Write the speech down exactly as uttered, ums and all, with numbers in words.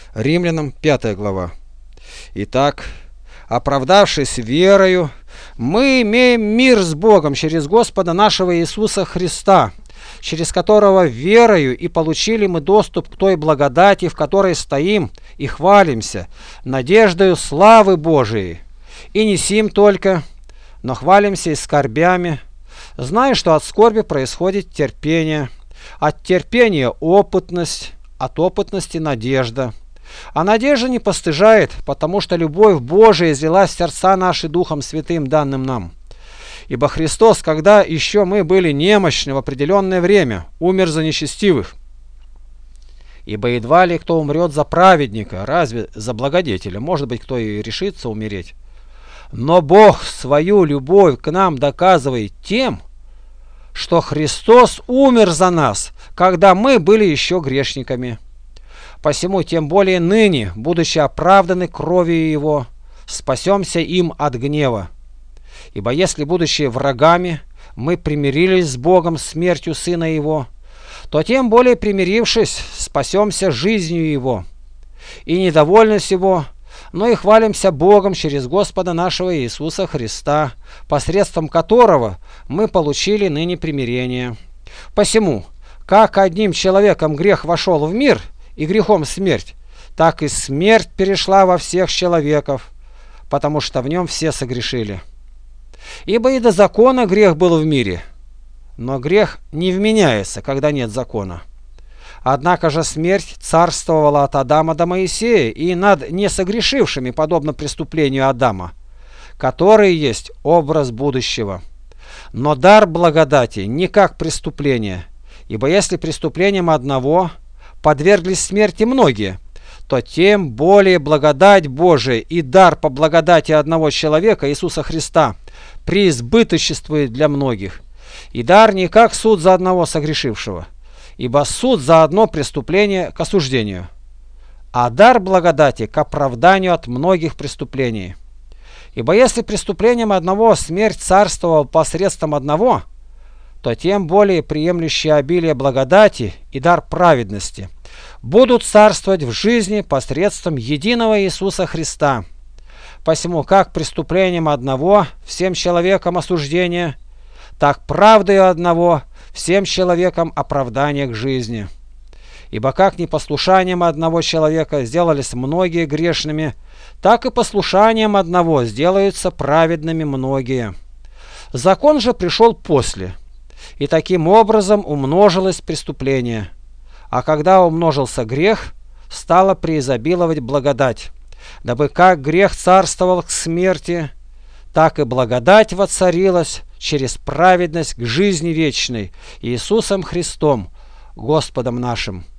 Римлянам пятая глава. Итак, оправдавшись верою, мы имеем мир с Богом через Господа нашего Иисуса Христа, через которого верою и получили мы доступ к той благодати, в которой стоим и хвалимся, надеждою славы Божией. И не сим только, но хвалимся и скорбями, зная, что от скорби происходит терпение, от терпения опытность, от опытности надежда. А надежда не постыжает, потому что любовь Божия излилась в сердца наши Духом Святым, данным нам. Ибо Христос, когда еще мы были немощны в определенное время, умер за нечестивых. Ибо едва ли кто умрет за праведника, разве за благодетеля? Может быть, кто и решится умереть. Но Бог свою любовь к нам доказывает тем, что Христос умер за нас, когда мы были еще грешниками. Посему тем более ныне, будучи оправданы кровью Его, спасемся им от гнева. Ибо если, будучи врагами, мы примирились с Богом смертью Сына Его, то тем более примирившись, спасемся жизнью Его. И недовольны сего, но и хвалимся Богом через Господа нашего Иисуса Христа, посредством которого мы получили ныне примирение. Посему, как одним человеком грех вошел в мир, и грехом смерть, так и смерть перешла во всех человеков, потому что в нем все согрешили. Ибо и до закона грех был в мире, но грех не вменяется, когда нет закона. Однако же смерть царствовала от Адама до Моисея и над несогрешившими, подобно преступлению Адама, который есть образ будущего. Но дар благодати не как преступление, ибо если преступлением одного подверглись смерти многие, то тем более благодать Божия и дар по благодати одного человека, Иисуса Христа, преизбыточествует для многих. И дар не как суд за одного согрешившего, ибо суд за одно преступление к осуждению, а дар благодати к оправданию от многих преступлений. Ибо если преступлением одного смерть царствовала посредством одного, то тем более приемлющие обилие благодати и дар праведности будут царствовать в жизни посредством единого Иисуса Христа. Посему как преступлением одного всем человекам осуждение, так правдою одного всем человекам оправдание к жизни. Ибо как непослушанием одного человека сделались многие грешными, так и послушанием одного сделаются праведными многие. Закон же пришел после, и таким образом умножилось преступление. А когда умножился грех, стала преизобиловать благодать, дабы как грех царствовал к смерти, так и благодать воцарилась через праведность к жизни вечной Иисусом Христом, Господом нашим.